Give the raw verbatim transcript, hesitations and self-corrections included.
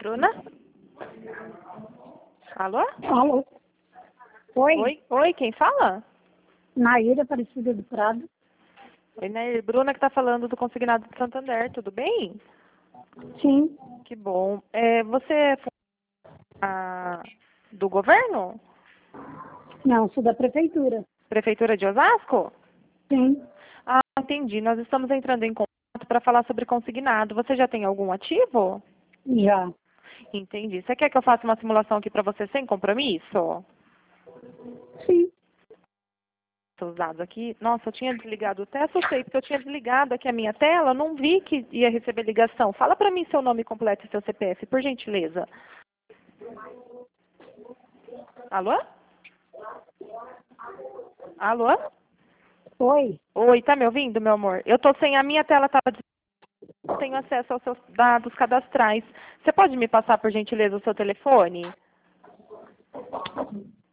Bruna? Alô? Alô? Oi? Oi, oi, quem fala? Naíra Aparecida do Prado. Oi, Nair. Bruna que está falando do Consignado de Santander, tudo bem? Sim. Que bom. É, você é a- do governo? Não, sou da prefeitura. Prefeitura de Osasco? Sim. Ah, entendi. Nós estamos entrando em contato para falar sobre consignado. Você já tem algum ativo? Já. Entendi. Você quer que eu faça uma simulação aqui para você sem compromisso? Sim. Seus dados aqui. Nossa, eu tinha desligado, até assustei, porque eu tinha desligado aqui a minha tela, não vi que ia receber ligação. Fala para mim seu nome completo e seu C P F, por gentileza. Alô? Alô? Oi? Oi, tá me ouvindo, meu amor? Eu tô sem, a minha tela tava des- não tenho acesso aos seus dados cadastrais. Você pode me passar, por gentileza, o seu telefone?